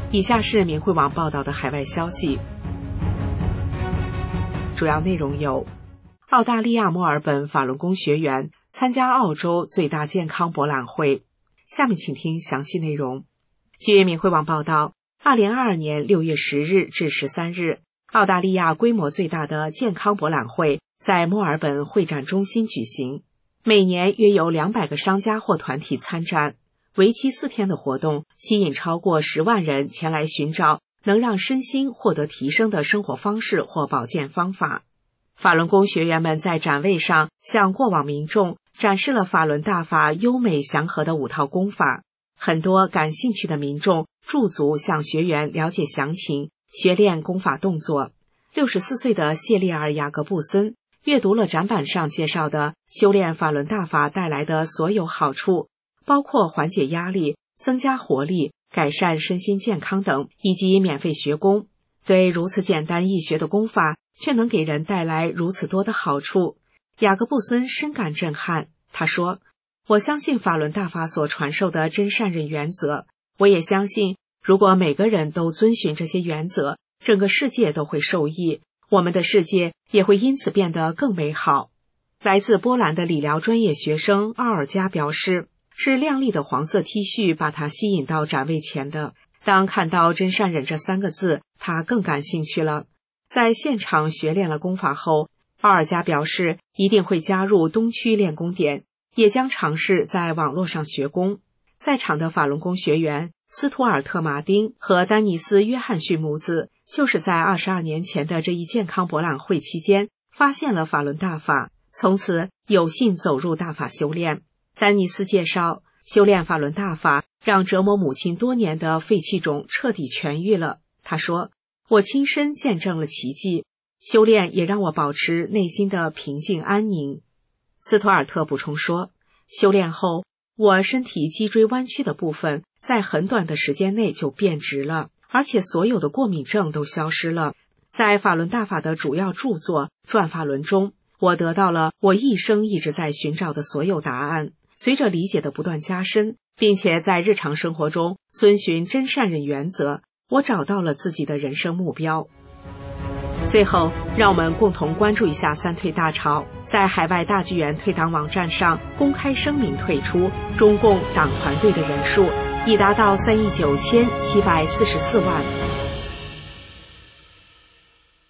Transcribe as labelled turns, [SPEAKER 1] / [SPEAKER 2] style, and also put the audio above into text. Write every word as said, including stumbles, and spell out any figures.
[SPEAKER 1] 以下是明慧网报道的海外消息，主要内容有：澳大利亚墨尔本法轮功学员参加澳洲最大健康博览会。下面请听详细内容。据明慧网报道，二零二二年六月十日至十三日，澳大利亚规模最大的健康博览会在墨尔本会展中心举行，每年约有两百个商家或团体参展。为期四天的活动吸引超过十万人前来寻找能让身心获得提升的生活方式或保健方法。法轮功学员们在展位上向过往民众展示了法轮大法优美祥和的五套功法。很多感兴趣的民众驻足向学员了解详情，学练功法动作。六十四岁的谢利尔·雅各布森阅读了展板上介绍的修炼法轮大法带来的所有好处，包括缓解压力、增加活力、改善身心健康等，以及免费学功。对如此简单易学的功法，却能给人带来如此多的好处，雅各布森深感震撼。他说：“我相信法轮大法所传授的真善忍原则，我也相信，如果每个人都遵循这些原则，整个世界都会受益，我们的世界也会因此变得更美好。”来自波兰的理疗专业学生奥尔加表示，是亮丽的黄色 T 恤把他吸引到展位前的。当看到真善忍这三个字，他更感兴趣了。在现场学练了功法后，奥尔加表示一定会加入东区练功点，也将尝试在网络上学功。在场的法轮功学员斯图尔特·马丁和丹尼斯·约翰逊母子，就是在二十二年前的这一健康博览会期间发现了法轮大法，从此有幸走入大法修炼。丹尼斯介绍，修炼法轮大法让折磨母亲多年的肺气肿彻底痊愈了。他说：“我亲身见证了奇迹，修炼也让我保持内心的平静安宁。”斯图尔特补充说，修炼后，我身体脊椎弯曲的部分在很短的时间内就变直了，而且所有的过敏症都消失了。在法轮大法的主要著作《转法轮》中，我得到了我一生一直在寻找的所有答案。随着理解的不断加深，并且在日常生活中遵循真善忍原则，我找到了自己的人生目标。最后，让我们共同关注一下三退大潮。在海外大剧院退党网站上公开声明退出，中共党团队的人数已达到三亿九千七百四十四万。